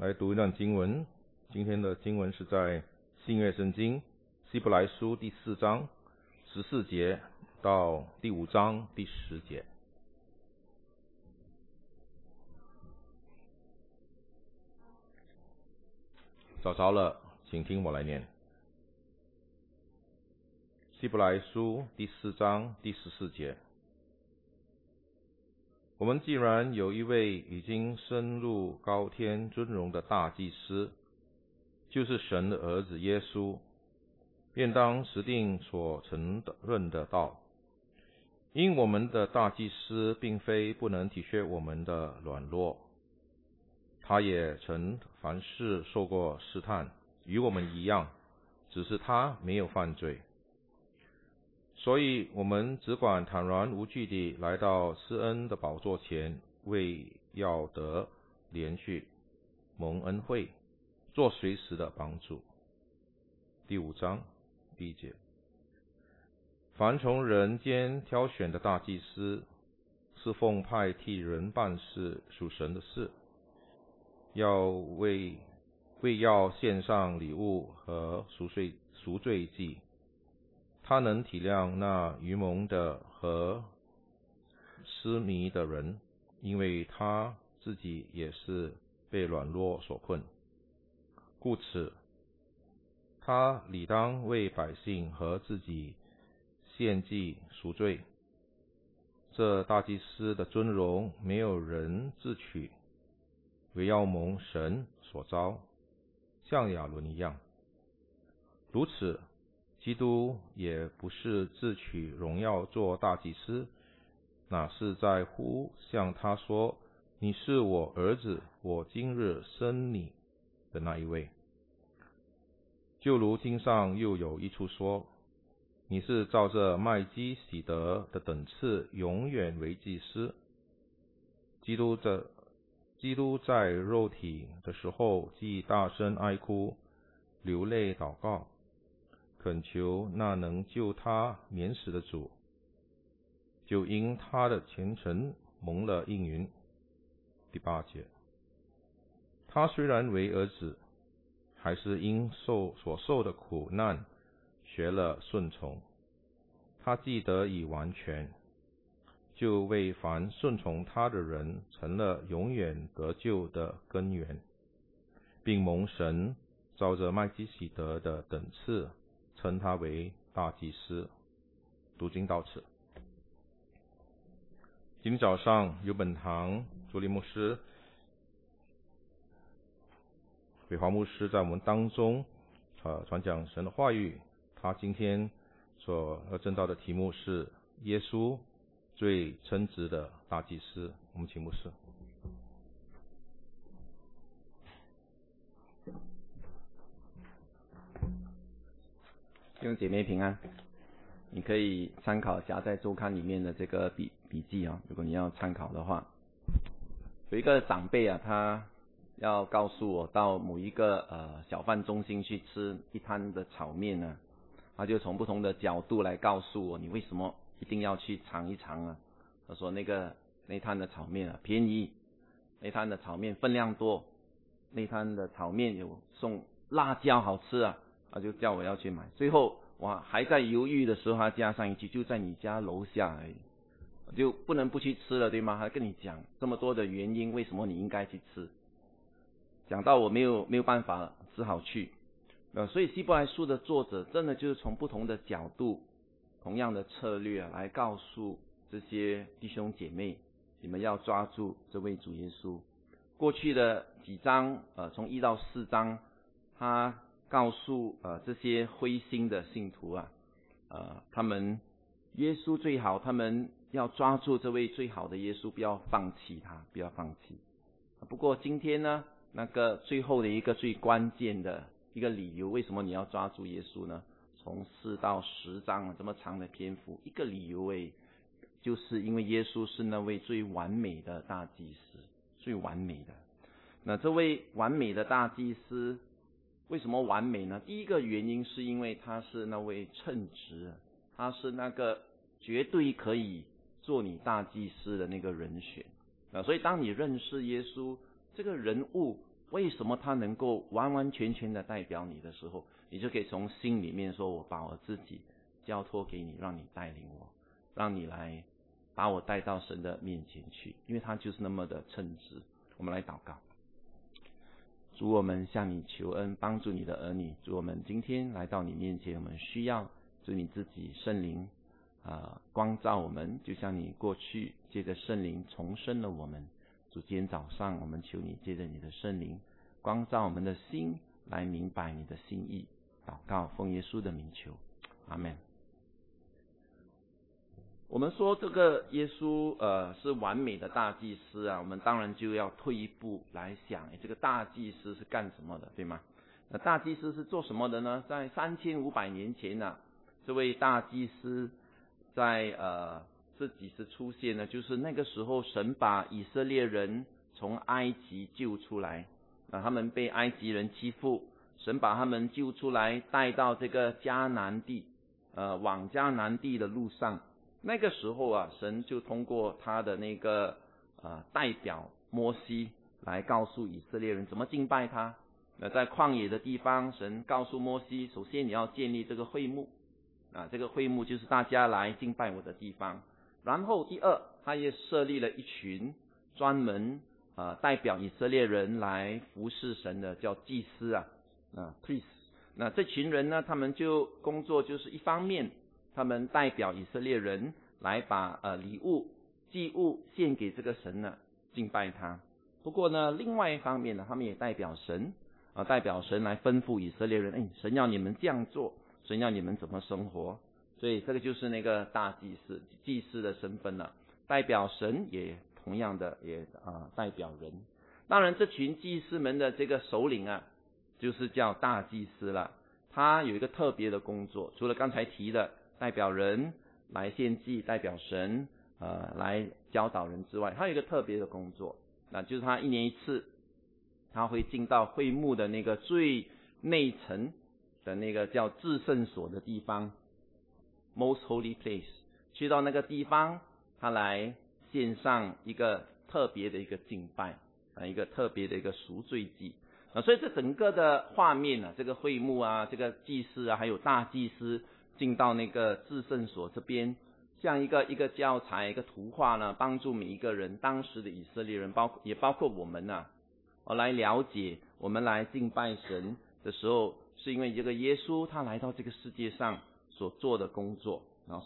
来读一段经文。今天的经文是在新约圣经希伯来书第4章14节到第5章第10节。找着了，请听我来念。希伯来书第4章第14节。我们既然有一位已经升入高天尊荣的大祭司，就是神的儿子耶稣，便当持定所承认的道。因我们的大祭司并非不能体恤我们的软弱，他也曾凡事受过试探，与我们一样，只是他没有犯罪。所以我们只管坦然无惧地来到施恩的宝座前，为要得连续蒙恩惠，做随时的帮助。第5章第1节。凡从人间挑选的大祭司，是奉派替人办事属神的事，为要献上礼物和赎罪祭。他能体谅那愚蒙的和失迷的人，因为他自己也是被软弱所困。故此，他理当为百姓和自己献祭赎罪。这大祭司的尊荣没有人自取，唯要蒙神所召，像亚伦一样。如此，基督也不是自取荣耀做大祭司，乃是在乎向他说：“你是我儿子，我今日生你”的那一位。就如经上又有一处说：“你是照着麦基洗德的等次，永远为祭司。”基督在肉体的时候，既大声哀哭，流泪祷告，恳求那能救他免死的主，就因他的虔诚蒙了应允。第8节。他虽然为儿子，还是因所受的苦难学了顺从。他既得以完全，就为凡顺从他的人成了永远得救的根源，并蒙神照着麦基洗德的等次称他为大祭司。读经到此。今天早上有本堂朱立牧师、北华牧师在我们当中传讲神的话语。他今天所要证道的题目是耶稣最称职的大祭司。我们请牧师。 弟兄姐妹平安。你可以参考夹在周刊里面的这个笔记啊，如果你要参考的话。有一个长辈啊，他要告诉我到某一个小贩中心去吃一摊的炒面呢，他就从不同的角度来告诉我，你为什么一定要去尝一尝啊？他说那摊的炒面啊便宜，那摊的炒面分量多，那摊的炒面有送辣椒好吃啊，他就叫我要去买。最后我还在犹豫的时候，他加上一句，就在你家楼下而已，就不能不去吃了，对吗？他跟你讲这么多的原因，为什么你应该去吃。讲到我没有办法了，只好去。所以希伯来书的作者真的就是从不同的角度，同样的策略来告诉这些弟兄姐妹，你们要抓住这位主耶稣。过去的几章从1到4章，他告诉这些灰心的信徒啊，他们耶稣最好，他们要抓住这位最好的耶稣，不要放弃他，不要放弃。不过今天呢，那个最后的一个最关键的一个理由，为什么你要抓住耶稣呢？从4到10章这么长的篇幅，一个理由就是因为耶稣是那位最完美的大祭司，最完美的。那这位完美的大祭司为什么完美呢？第一个原因是因为他是那位称职，他是那个绝对可以做你大祭司的那个人选。所以当你认识耶稣这个人物为什么他能够完完全全的代表你的时候，你就可以从心里面说，我把我自己交托给你，让你带领我，让你来把我带到神的面前去，因为他就是那么的称职。我们来祷告。主，我们向你求恩，帮助你的儿女。主，我们今天来到你面前，我们需要主你自己圣灵光照我们，就像你过去借着圣灵重生了我们。主，今天早上我们求你借着你的圣灵光照我们的心，来明白你的心意。祷告奉耶稣的名求，阿们。我们说这个耶稣是完美的大祭司啊，我们当然就要退一步来想，这个大祭司是干什么的，对吗？那大祭司是做什么的呢？在3500年前呢，这位大祭司在这几时出现呢？就是那个时候神把以色列人从埃及救出来，他们被埃及人欺负，神把他们救出来，带到这个迦南地，往迦南地的路上。那个时候啊，神就通过他的那个代表摩西来告诉以色列人怎么敬拜他。在旷野的地方，神告诉摩西，首先你要建立这个会幕这个会幕就是大家来敬拜我的地方。然后第二，他也设立了一群专门代表以色列人来服侍神的，叫祭司priest。那这群人呢，他们就工作就是一方面他们代表以色列人来把礼物祭物献给这个神呢，敬拜他。不过呢，另外一方面呢，他们也代表神代表神来吩咐以色列人，神要你们这样做，神要你们怎么生活。所以这个就是那个大祭司祭司的身份了，代表神，也同样的也代表人。当然这群祭司们的这个首领就是叫大祭司了。他有一个特别的工作，除了刚才提的代表人来献祭，代表神来教导人之外，他有一个特别的工作，那就是他一年一次，他会进到会幕的那个最内层的那个叫至圣所的地方 Most Holy Place， 去到那个地方，他来献上一个特别的一个敬拜一个特别的一个赎罪祭。所以这整个的画面这个会幕这个祭司还有大祭司进到那个至圣所这边，像一个教材，一个图画呢，帮助每一个人，当时的以色列人也包括我们来了解，我们来敬拜神的时候，是因为这个耶稣他来到这个世界上所做的工作，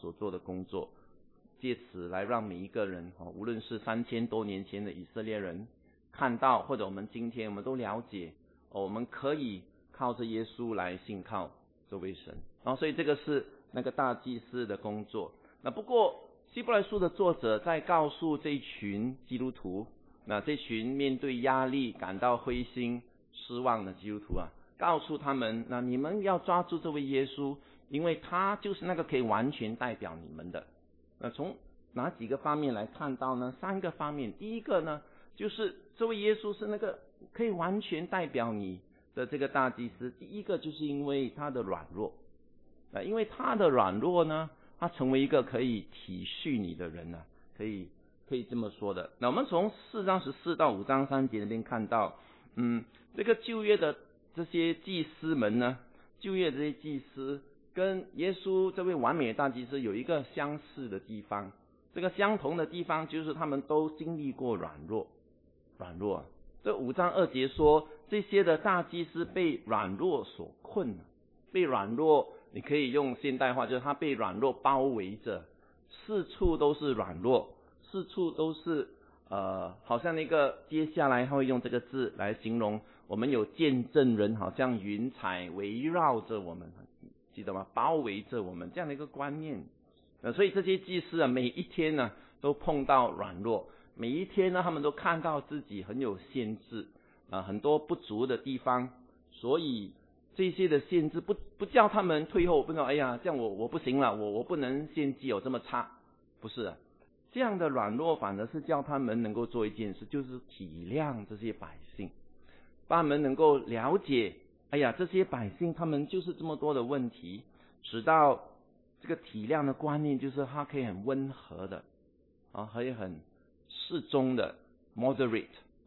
借此来让每一个人无论是3000多年前的以色列人看到，或者我们今天我们都了解我们可以靠着耶稣来信靠这位神所以这个是那个大祭司的工作。那不过希伯来书的作者在告诉这群基督徒，那这群面对压力感到灰心失望的基督徒告诉他们，那你们要抓住这位耶稣，因为他就是那个可以完全代表你们的。那从哪几个方面来看到呢？3个方面。第一个呢，就是这位耶稣是那个可以完全代表你的这个大祭司。第一个就是因为他的软弱因为他的软弱呢，他成为一个可以体恤你的人可以这么说的。那我们从4章14到5章3节那边看到这个旧约的这些祭司们呢，旧约这些祭司跟耶稣这位完美的大祭司有一个相似的地方，这个相同的地方就是他们都经历过软弱这5章2节说，这些的大祭司被软弱所困，被软弱你可以用现代化，就是他被软弱包围着，四处都是软弱，四处都是好像那个接下来他会用这个字来形容，我们有见证人好像云彩围绕着我们，记得吗？包围着我们这样的一个观念所以这些祭司每一天都碰到软弱，每一天他们都看到自己很有限制很多不足的地方，所以这些的限制不叫他们退后，不知道这样我不行了，我不能献祭这么差，不是这样的软弱反而是叫他们能够做一件事，就是体谅这些百姓，把他们能够了解这些百姓他们就是这么多的问题，直到这个体谅的观念，就是他可以很温和的可以很适中的 moderate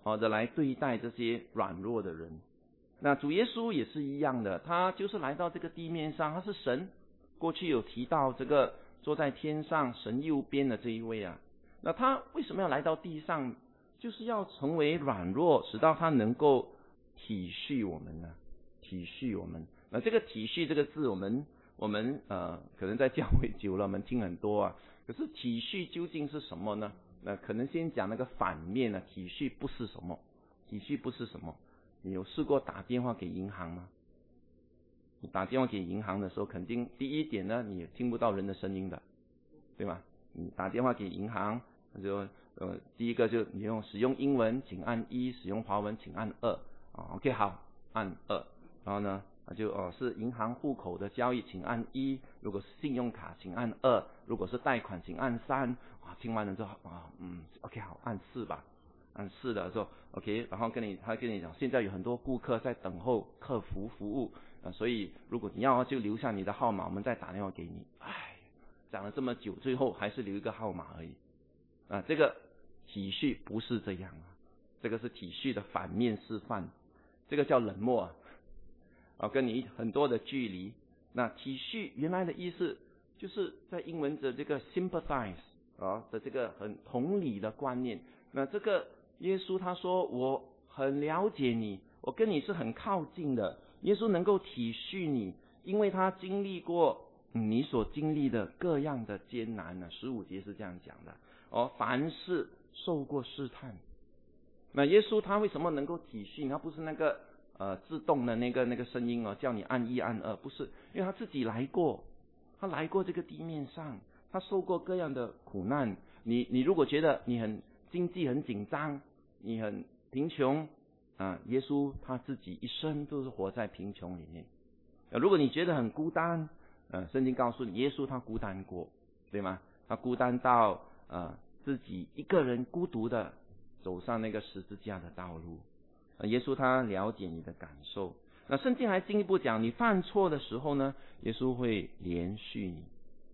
的来对待这些软弱的人。那主耶稣也是一样的，他就是来到这个地面上，他是神。过去有提到这个坐在天上神右边的这一位啊，那他为什么要来到地上？就是要成为软弱，使到他能够体恤我们呢，体恤我们。那这个体恤这个字，我们可能在教会久了，我们听很多啊。可是体恤究竟是什么呢？那可能先讲那个反面呢，体恤不是什么？体恤不是什么？你有试过打电话给银行吗？你打电话给银行的时候，肯定第一点呢，你听不到人的声音的，对吗？你打电话给银行，就第一个就你使用英文，请按1；使用华文，请按2。OK， 好，按2。然后呢，是银行户口的交易，请按1；如果是信用卡，请按2；如果是贷款，请按3。听完了之后，OK， 好，按4吧。按4的时候 ，OK， 然后他跟你讲，现在有很多顾客在等候客服服务。所以如果你要就留下你的号码，我们再打电话给你。讲了这么久，最后还是留一个号码而已。这个体恤不是这样啊，这个是体恤的反面示范，这个叫冷漠跟你很多的距离。那体恤原来的意思就是在英文的这个 sympathize 的这个很同理的观念。那这个耶稣他说我很了解你，我跟你是很靠近的。耶稣能够体恤你，因为他经历过你所经历的各样的艰难呢。15节是这样讲的凡事受过试探。那耶稣他为什么能够体恤你？他不是那个自动的那个声音叫你按1按2，不是，因为他自己来过，他来过这个地面上，他受过各样的苦难。你如果觉得你很经济很紧张，你很贫穷耶稣他自己一生都是活在贫穷里面。如果你觉得很孤单，圣经告诉你，耶稣他孤单过，对吗？他孤单到自己一个人孤独的走上那个十字架的道路。耶稣他了解你的感受。那圣经还进一步讲，你犯错的时候呢，耶稣会怜恤你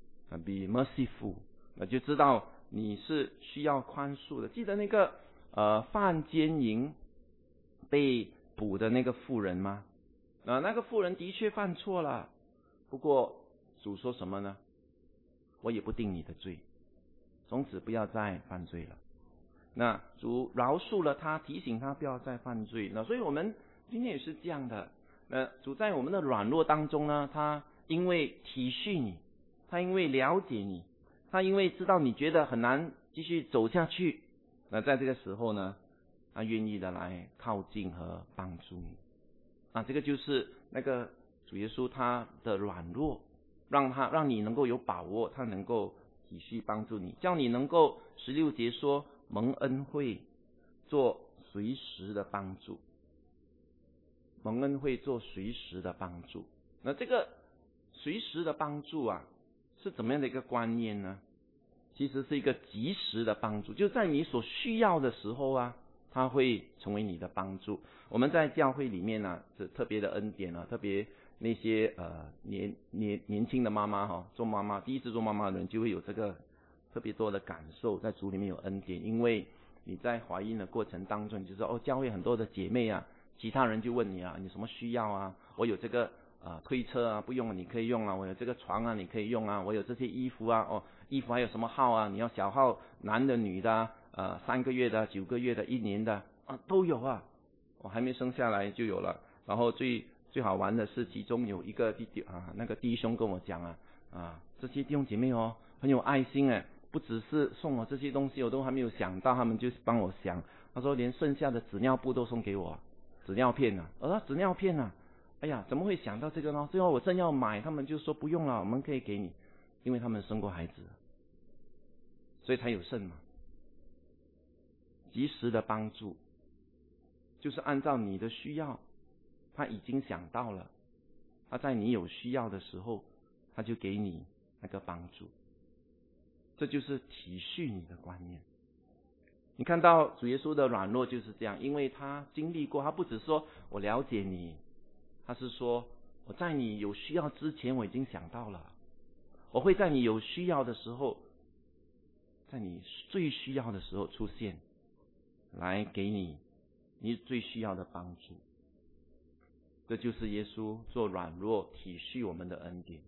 ，be merciful， 就知道你是需要宽恕的。记得那个犯奸淫被捕的那个妇人吗？那个妇人的确犯错了，不过主说什么呢？我也不定你的罪，从此不要再犯罪了。那主饶恕了他，提醒他不要再犯罪。那所以我们今天也是这样的。主在我们的软弱当中呢，他因为体恤你，他因为了解你，他因为知道你觉得很难继续走下去，那在这个时候呢，他愿意的来靠近和帮助你。这个就是那个主耶稣他的软弱，让你能够有把握，他能够体恤帮助你，叫你能够16节说蒙恩惠，做随时的帮助。蒙恩惠做随时的帮助。那这个随时的帮助是怎么样的一个观念呢？其实是一个及时的帮助，就在你所需要的时候它会成为你的帮助。我们在教会里面是特别的恩典特别那些年轻的妈妈做妈妈第一次做妈妈的人就会有这个特别多的感受，在主里面有恩典。因为你在怀孕的过程当中，你就说教会很多的姐妹其他人就问你你什么需要我有这个推车不用你可以用我有这个床你可以用我有这些衣服衣服还有什么号你要小号男的女的3个月的9个月的1年的都有我还没生下来就有了。然后最好玩的是，其中有一个那个弟兄跟我讲这些弟兄姐妹很有爱心不只是送我这些东西，我都还没有想到，他们就帮我想。他说连剩下的纸尿布都送给我，纸尿片纸尿片哎呀，怎么会想到这个呢？最后我正要买，他们就说不用了，我们可以给你，因为他们生过孩子，所以才有剩嘛。及时的帮助，就是按照你的需要，他已经想到了，他在你有需要的时候，他就给你那个帮助。这就是体恤你的观念。你看到主耶稣的软弱就是这样，因为他经历过，他不只说我了解你，他是说我在你有需要之前我已经想到了，我会在你有需要的时候，在你最需要的时候出现，来给你你最需要的帮助。这就是耶稣做软弱体恤我们的恩典。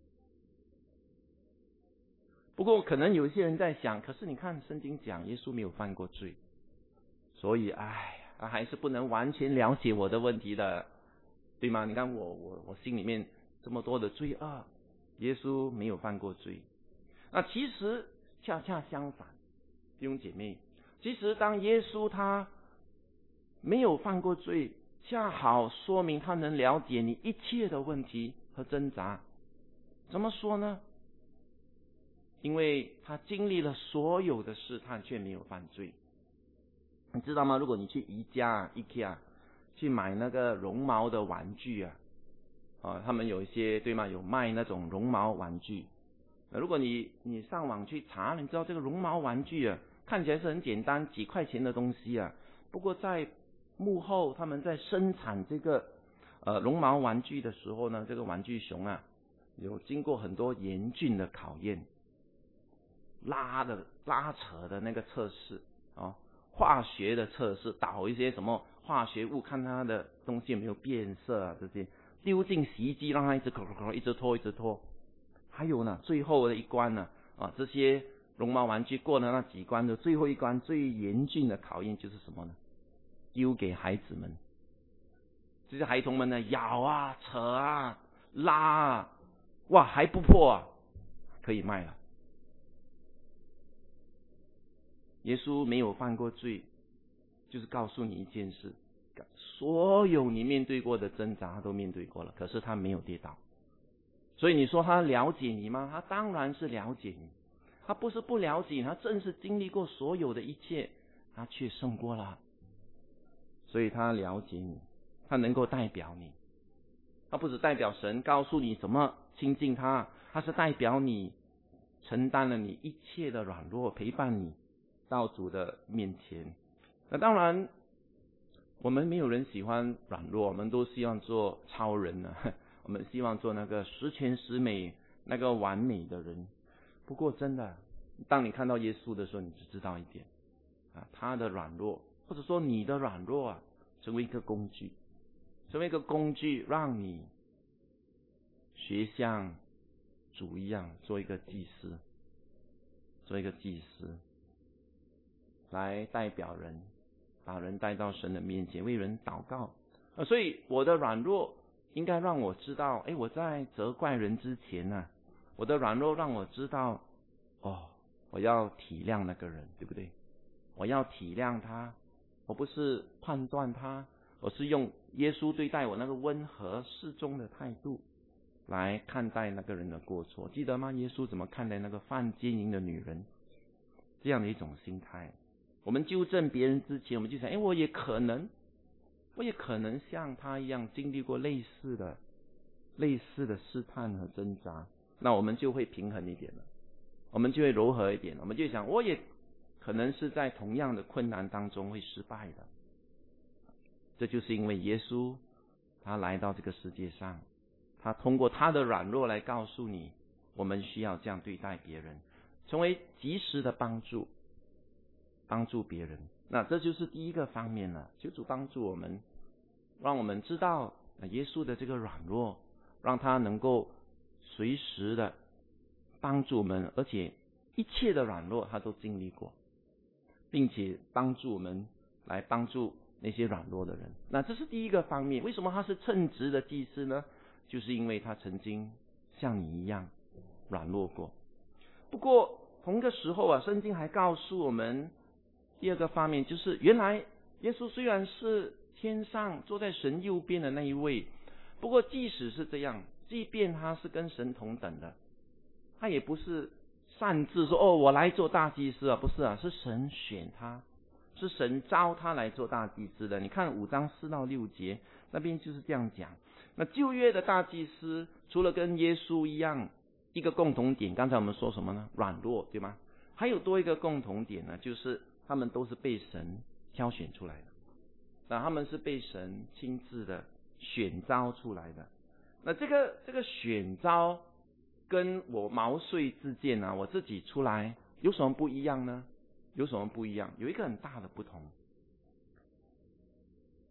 不过可能有些人在想，可是你看圣经讲耶稣没有犯过罪，所以他还是不能完全了解我的问题的，对吗？你看我心里面这么多的罪恶，耶稣没有犯过罪。那其实恰恰相反，弟兄姐妹，其实当耶稣他没有犯过罪，恰好说明他能了解你一切的问题和挣扎。怎么说呢？因为他经历了所有的试探，却没有犯罪。你知道吗？如果你去宜家 IKEA 去买那个绒毛的玩具他们有一些，对吗？有卖那种绒毛玩具。如果你上网去查，你知道这个绒毛玩具看起来是很简单，几块钱的东西不过在幕后他们在生产这个绒毛玩具的时候呢，这个玩具熊有经过很多严峻的考验，拉扯的那个测试化学的测试，倒一些什么化学物，看它的东西有没有变色这些丢进洗衣机，让它一直一直拖。还有呢，最后的一关呢这些绒毛玩具过了那几关的最后一关，最严峻的考验就是什么呢？丢给孩子们，这些孩童们呢咬扯拉哇还不破可以卖了。耶稣没有犯过罪，就是告诉你一件事，所有你面对过的挣扎他都面对过了，可是他没有跌倒。所以你说他了解你吗？他当然是了解你，他不是不了解，他正是经历过所有的一切，他却胜过了。所以他了解你，他能够代表你，他不只代表神告诉你怎么亲近他，他是代表你承担了你一切的软弱，陪伴你到主的面前。那当然我们没有人喜欢软弱，我们都希望做超人我们希望做那个十全十美那个完美的人。不过真的当你看到耶稣的时候，你只知道一点他的软弱，或者说你的软弱成为一个工具，让你学像主一样做一个祭司，来代表人，把人带到神的面前，为人祷告所以我的软弱应该让我知道我在责怪人之前我的软弱让我知道我要体谅那个人，对不对？我要体谅他，我不是判断他，我是用耶稣对待我那个温和适中的态度来看待那个人的过错。记得吗？耶稣怎么看待那个犯奸淫的女人？这样的一种心态。我们纠正别人之前，我们就想我也可能像他一样经历过类似的试探和挣扎，那我们就会平衡一点了，我们就会柔和一点，我们就想我也可能是在同样的困难当中会失败的。这就是因为耶稣他来到这个世界上，他通过他的软弱来告诉你，我们需要这样对待别人，成为及时的帮助别人。那这就是第一个方面了，求主帮助我们，让我们知道耶稣的这个软弱，让他能够随时的帮助我们，而且一切的软弱他都经历过，并且帮助我们来帮助那些软弱的人。那这是第一个方面。为什么他是称职的祭司呢？就是因为他曾经像你一样软弱过。不过同个时候圣经还告诉我们第二个方面，就是原来耶稣虽然是天上坐在神右边的那一位，不过即使是这样，即便他是跟神同等的，他也不是擅自说我来做大祭司不是是神选他，是神召他来做大祭司的。你看5章4到6节那边就是这样讲。那旧约的大祭司除了跟耶稣一样一个共同点，刚才我们说什么呢？软弱，对吗？还有多一个共同点呢，就是他们都是被神挑选出来的，那他们是被神亲自的选召出来的。那这个选召跟我毛遂自荐我自己出来有什么不一样呢？有什么不一样？有一个很大的不同。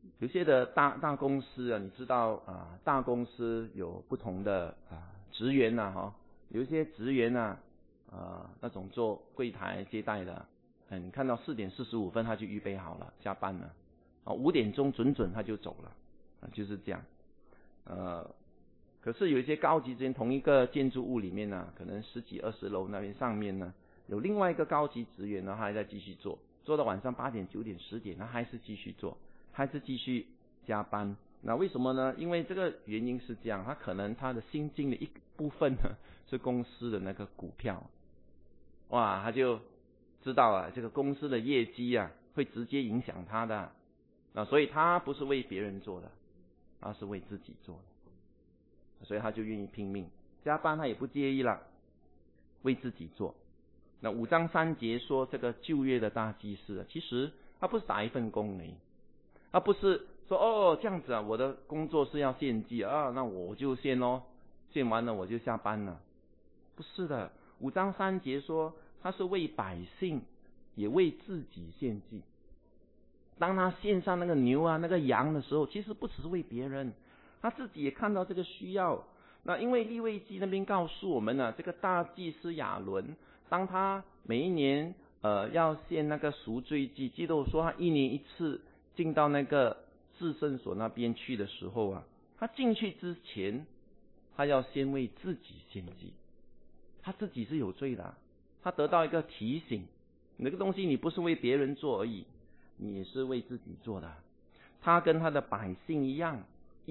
有些的大公司啊，你知道大公司有不同的职员呐有一些职员呐那种做柜台接待的，你看到4点45分他就预备好了下班了，5点钟准他就走了就是这样。可是有一些高级职员，同一个建筑物里面呢，可能10几20楼那边上面呢，有另外一个高级职员呢，他还在继续做到晚上8点9点10点，他还是继续做，还是继续加班。那为什么呢？因为这个原因是这样，他可能他的薪金的一部分呢是公司的那个股票，他就知道这个公司的业绩会直接影响他的，所以他不是为别人做的，他是为自己做的，所以他就愿意拼命加班，他也不介意了，为自己做。那5章3节说这个旧约的大祭司其实他不是打一份工而已，他不是说这样子我的工作是要献祭那我就献咯，献完了我就下班了，不是的。5章3节说他是为百姓也为自己献祭。当他献上那个牛那个羊的时候，其实不只是为别人，他自己也看到这个需要。那因为利未记那边告诉我们这个大祭司亚伦，当他每一年要献那个赎罪祭，记得说他1年1次进到那个至圣所那边去的时候他进去之前，他要先为自己献祭，他自己是有罪的，他得到一个提醒，那个东西你不是为别人做而已，你也是为自己做的。他跟他的百姓一样，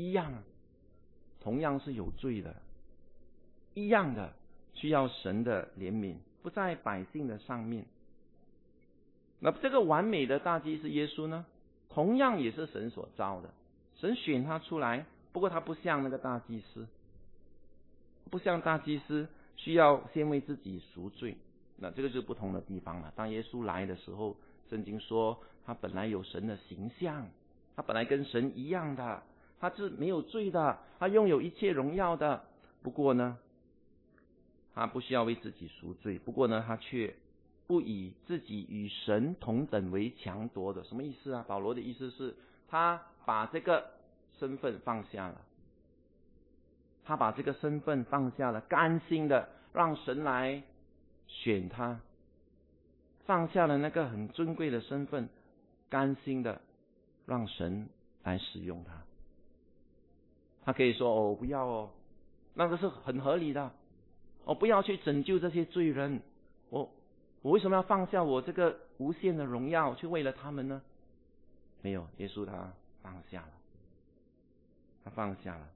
同样是有罪的，一样的需要神的怜悯，不在百姓的上面。那这个完美的大祭司耶稣呢，同样也是神所召的，神选他出来，不过他不像那个大祭司，不像大祭司需要先为自己赎罪，那这个就是不同的地方了。当耶稣来的时候，圣经说他本来有神的形象，他本来跟神一样的，他是没有罪的，他拥有一切荣耀的。不过呢，他不需要为自己赎罪，不过呢，他却不以自己与神同等为强夺的。什么意思啊？保罗的意思是他把这个身份放下了，他把这个身份放下了，甘心的让神来选他，放下了那个很尊贵的身份，甘心的让神来使用他。他可以说不要那个是很合理的，不要去拯救这些罪人，我为什么要放下我这个无限的荣耀去为了他们呢？没有，耶稣他放下了，他放下了。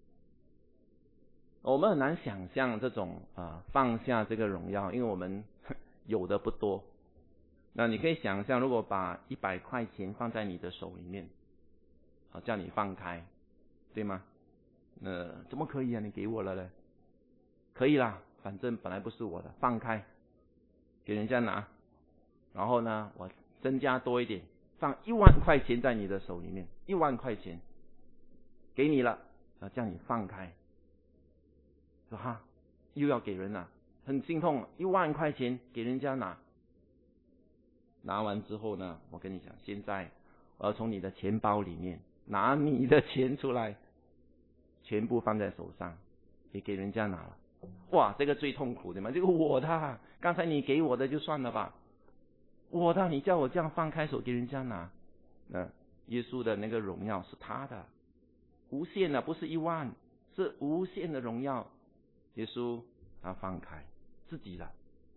我们很难想象这种放下这个荣耀，因为我们有的不多。那你可以想象，如果把100块钱放在你的手里面叫你放开，对吗？怎么可以你给我了呢？可以啦，反正本来不是我的，放开给人家拿，然后呢我增加多一点，放1万块钱在你的手里面，1万块钱给你了，叫你放开，说又要给人了，很心痛，1万块钱给人家拿完之后呢，我跟你讲，现在我要从你的钱包里面拿你的钱出来，全部放在手上，也给人家拿了。哇，这个最痛苦的嘛，这个我的，刚才你给我的就算了吧，我的你叫我这样放开手给人家拿，耶稣的那个荣耀是他的，无限的，不是1万，是无限的荣耀。耶稣他放开自己了。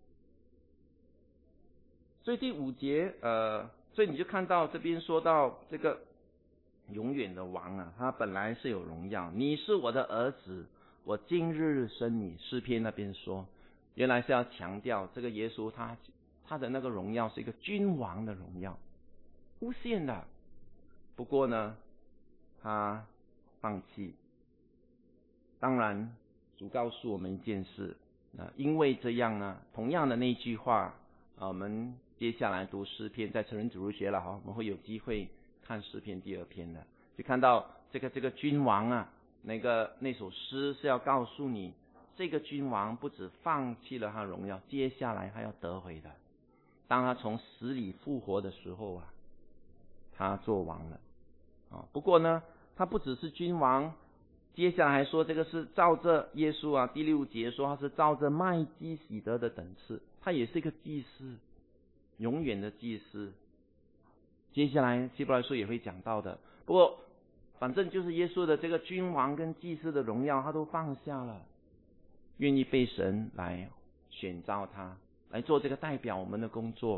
所以第5节所以你就看到这边说到这个永远的王他本来是有荣耀，你是我的儿子，我今日生你。诗篇那边说，原来是要强调这个耶稣他的那个荣耀是一个君王的荣耀，无限的。不过呢，他放弃。当然主告诉我们一件事，因为这样呢，同样的那句话我们接下来读诗篇，在成人主日学了我们会有机会看诗篇第2篇的，就看到这个君王那首诗是要告诉你，这个君王不止放弃了他荣耀，接下来他要得回的。当他从死里复活的时候他做王了， 不过呢，他不只是君王，接下来还说这个是照着耶稣啊，第6节说他是照着麦基洗德的等次，他也是一个祭司，永远的祭司。接下来希伯来书也会讲到的。不过反正就是耶稣的这个君王跟祭司的荣耀他都放下了，愿意被神来选召他来做这个代表我们的工作。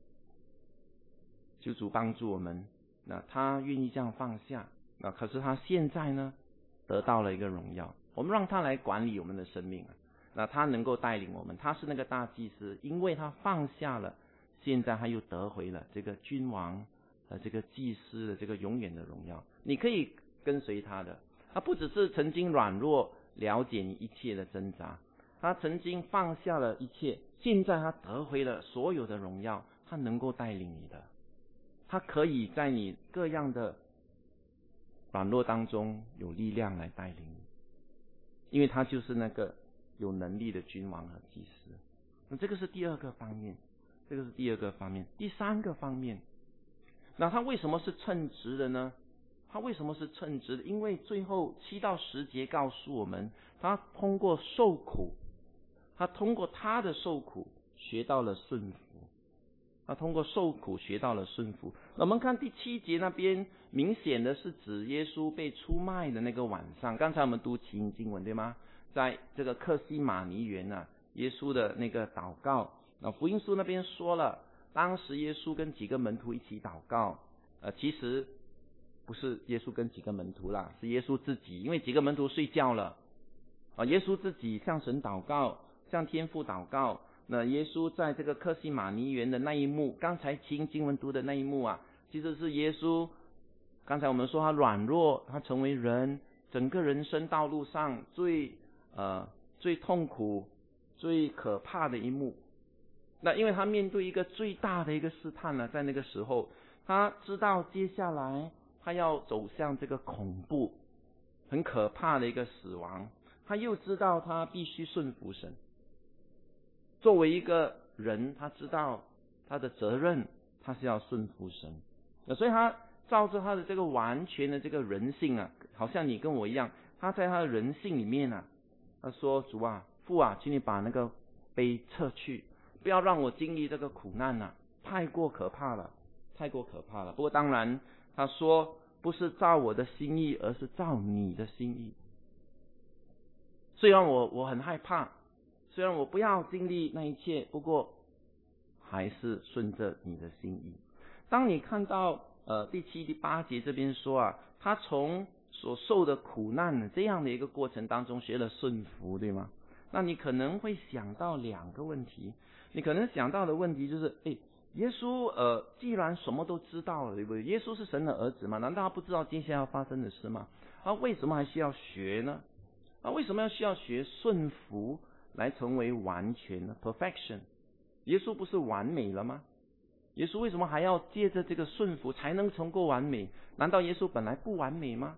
求主帮助我们，那他愿意这样放下，那可是他现在呢得到了一个荣耀，我们让他来管理我们的生命那他能够带领我们，他是那个大祭司，因为他放下了，现在他又得回了这个君王这个祭司的这个永远的荣耀。你可以跟随他的，他不只是曾经软弱了解你一切的挣扎，他曾经放下了一切，现在他得回了所有的荣耀，他能够带领你的，他可以在你各样的软弱当中有力量来带领你，因为他就是那个有能力的君王和祭司。那这个是第2个方面，第3个方面，那他为什么是称职的呢？他为什么是称职的？因为最后7到10节告诉我们，他通过受苦，他通过他的受苦学到了顺服。他通过受苦学到了顺服。那我们看第7节那边，明显的是指耶稣被出卖的那个晚上。刚才我们读起因经文对吗？在这个客西马尼园耶稣的那个祷告，那福音书那边说了，当时耶稣跟几个门徒一起祷告，其实不是耶稣跟几个门徒啦，是耶稣自己，因为几个门徒睡觉了耶稣自己向神祷告，向天父祷告。那耶稣在这个客西马尼园的那一幕，刚才经文读的那一幕其实是耶稣，刚才我们说他软弱，他成为人，整个人生道路上最痛苦最可怕的一幕。那因为他面对一个最大的一个试探在那个时候他知道接下来他要走向这个恐怖很可怕的一个死亡，他又知道他必须顺服神。作为一个人，他知道他的责任，他是要顺服神。所以他照着他的这个完全的这个人性好像你跟我一样，他在他的人性里面他说主父请你把那个杯撤去，不要让我经历这个苦难太过可怕了。不过当然他说不是照我的心意，而是照你的心意。虽然我很害怕，虽然我不要经历那一切，不过还是顺着你的心意。当你看到第7、第8节这边说他从所受的苦难这样的一个过程当中学了顺服，对吗？那你可能会想到2个问题。你可能想到的问题就是耶稣既然什么都知道了，对不对？耶稣是神的儿子嘛，难道他不知道接下来要发生的事吗？为什么还需要学呢？为什么需要学顺服来成为完全呢 ？Perfection， 耶稣不是完美了吗？耶稣为什么还要借着这个顺服才能成够完美？难道耶稣本来不完美吗？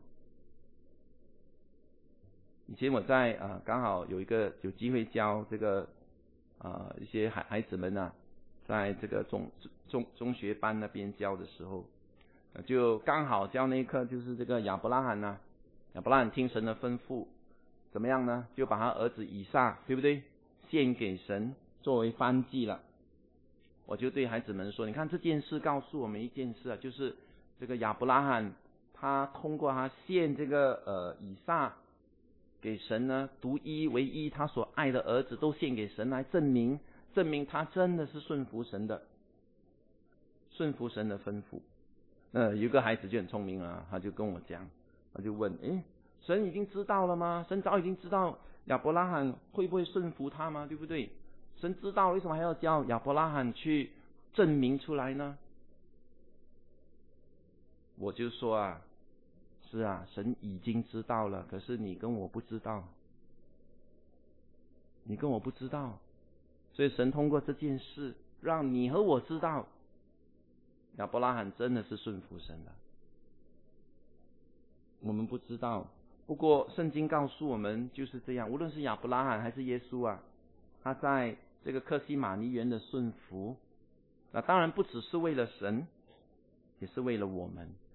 以前我在刚好有机会教这个一些孩子们在这个中学班那边教的时候，就刚好教那一课就是这个亚伯拉罕听神的吩咐，怎么样呢？就把他儿子以撒，对不对？献给神作为燔祭了。我就对孩子们说，你看这件事告诉我们一件事就是这个亚伯拉罕他通过他献这个以撒给神呢，独一唯一他所爱的儿子都献给神，来证明他真的是顺服神的吩咐。有个孩子就很聪明他就跟我讲，他就问神已经知道了吗？神早已经知道亚伯拉罕会不会顺服他吗？对不对？神知道，为什么还要叫亚伯拉罕去证明出来呢？我就说是神已经知道了，可是你跟我不知道，所以神通过这件事让你和我知道亚伯拉罕真的是顺服神的。我们不知道，不过圣经告诉我们就是这样，无论是亚伯拉罕还是耶稣他在这个客西马尼园的顺服，当然不只是为了神，也是为了我们。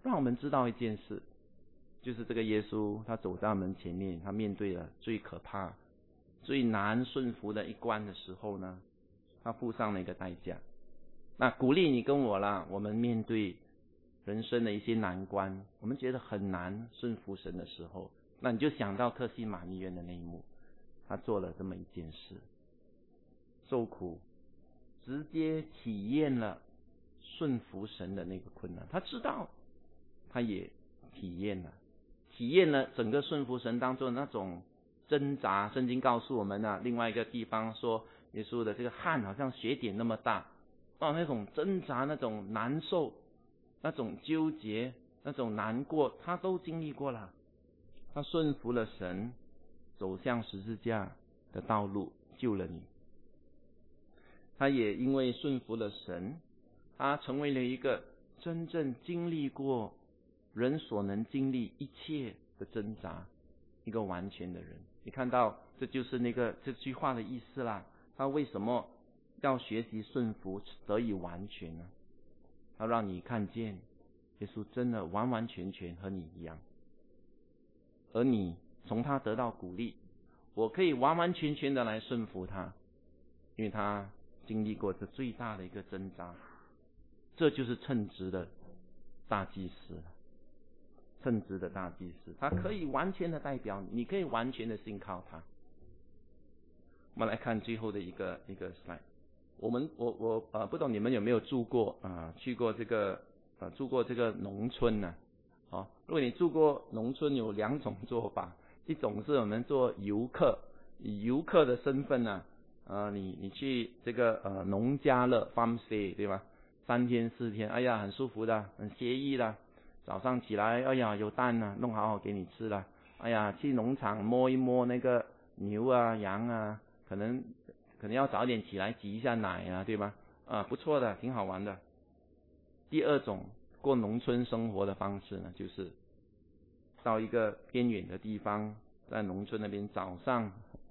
让我们知道一件事，就是这个耶稣他走到门前面，他面对了最可怕、最难顺服的一关的时候呢，他付上了一个代价。那鼓励你跟我啦，我们面对人生的一些难关，我们觉得很难顺服神的时候，那你就想到客西马尼园的那一幕，他做了这么一件事，受苦，直接体验了顺服神的那个困难。他知道，他也体验了整个顺服神当中的那种挣扎。圣经告诉我们另外一个地方说，耶稣的这个汗好像血点那么大，那种挣扎，那种难受，那种纠结，那种难过，他都经历过了。他顺服了神，走向十字架的道路，救了你。他也因为顺服了神，他成为了一个真正经历过人所能经历一切的挣扎，一个完全的人。你看到这就是这句话的意思啦。他为什么要学习顺服得以完全呢？他让你看见耶稣真的完完全全和你一样，而你从他得到鼓励，我可以完完全全的来顺服他，因为他经历过这最大的一个挣扎。这就是称职的大祭司，称职的大祭司，他可以完全的代表你，你可以完全的信靠他。我们来看最后的一个 slide。我不懂你们有没有去过这个农村呢？如果你住过农村，有两种做法，一种是我们做游客，以游客的身份你去这个农家乐 farm stay 对吧？3天4天，哎呀很舒服的，很惬意的。早上起来，哎呀有蛋弄好给你吃了。哎呀去农场摸一摸那个牛羊可能要早点起来挤一下奶对吧？不错的，挺好玩的。第二种过农村生活的方式呢，就是到一个偏远的地方，在农村那边早上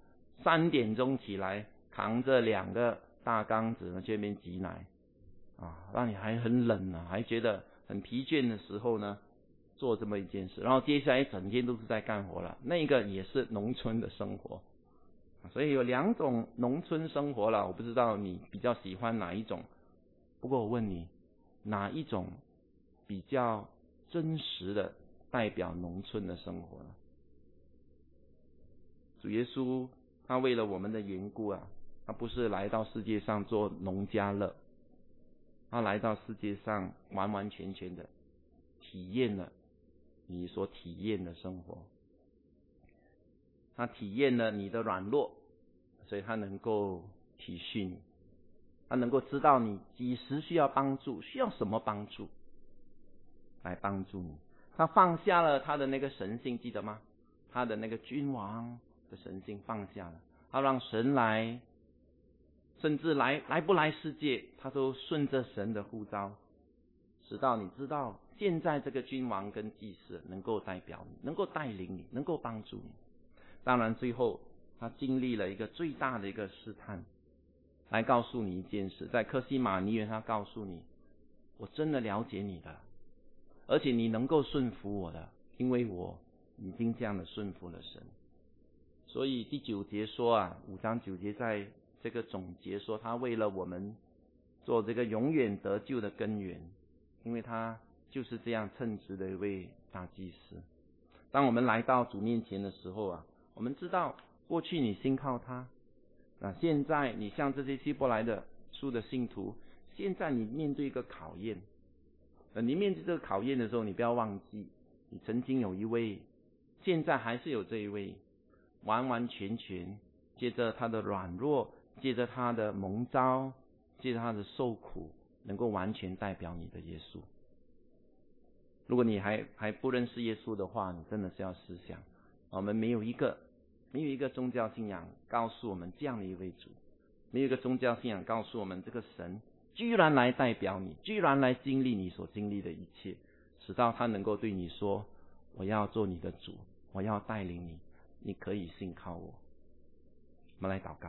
3点钟起来，扛着2个大缸子去那边挤奶让你还很冷还觉得很疲倦的时候呢，做这么一件事，然后接下来整天都是在干活了。那个也是农村的生活。所以有2种农村生活了，我不知道你比较喜欢哪一种。不过我问你，哪一种比较真实的代表农村的生活呢？主耶稣他为了我们的缘故他不是来到世界上做农家乐，他来到世界上完完全全的体验了你所体验的生活。他体验了你的软弱，所以他能够体恤你，他能够知道你几时需要帮助，需要什么帮助来帮助你。他放下了他的那个神性，记得吗？他的那个君王的神性放下了，他让神来，甚至来不来世界，他都顺着神的呼召，直到你知道现在这个君王跟祭司能够代表你，能够带领你，能够帮助你。当然最后他经历了一个最大的一个试探，来告诉你一件事，在客西马尼园他告诉你，我真的了解你的，而且你能够顺服我的，因为我已经这样的顺服了神。所以第9节说5章9节在这个总结说，他为了我们做这个永远得救的根源，因为他就是这样称职的一位大祭司。当我们来到主面前的时候我们知道过去你信靠他，现在你像这些希伯来的书的信徒，现在你面对一个考验。你面对这个考验的时候，你不要忘记，你曾经有一位，现在还是有这一位，完完全全借着他的软弱，借着他的蒙召，借着他的受苦，能够完全代表你的耶稣。如果你还不认识耶稣的话，你真的是要思想，我们没有一个宗教信仰告诉我们这样的一位主，没有一个宗教信仰告诉我们这个神居然来代表你，居然来经历你所经历的一切，直到他能够对你说，我要做你的主，我要带领你，你可以信靠我。我们来祷告。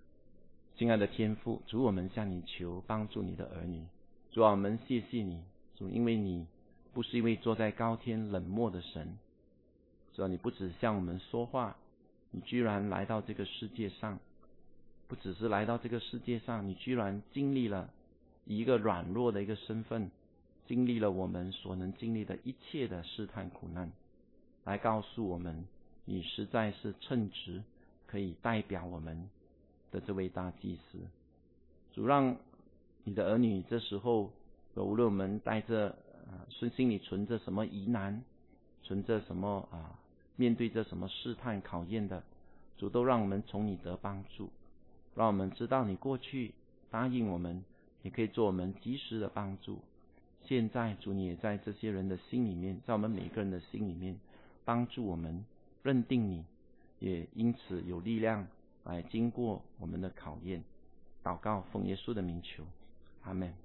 亲爱的天父，主，我们向你求帮助你的儿女。主啊，我们谢谢你， 主，因为你不是一位坐在高天冷漠的神，主，你不只向我们说话，你居然来到这个世界上，不只是来到这个世界上，你居然经历了以一个软弱的一个身份，经历了我们所能经历的一切的试探苦难，来告诉我们你实在是称职，可以代表我们的这位大祭司。主，让你的儿女这时候，无论我们带着心里存着什么疑难，存着什么面对着什么试探考验的，主都让我们从你得帮助，让我们知道你过去答应我们，也可以做我们及时的帮助。现在主，你也在这些人的心里面，在我们每个人的心里面帮助我们认定你，也因此有力量来经过我们的考验。祷告奉耶稣的名求，阿们。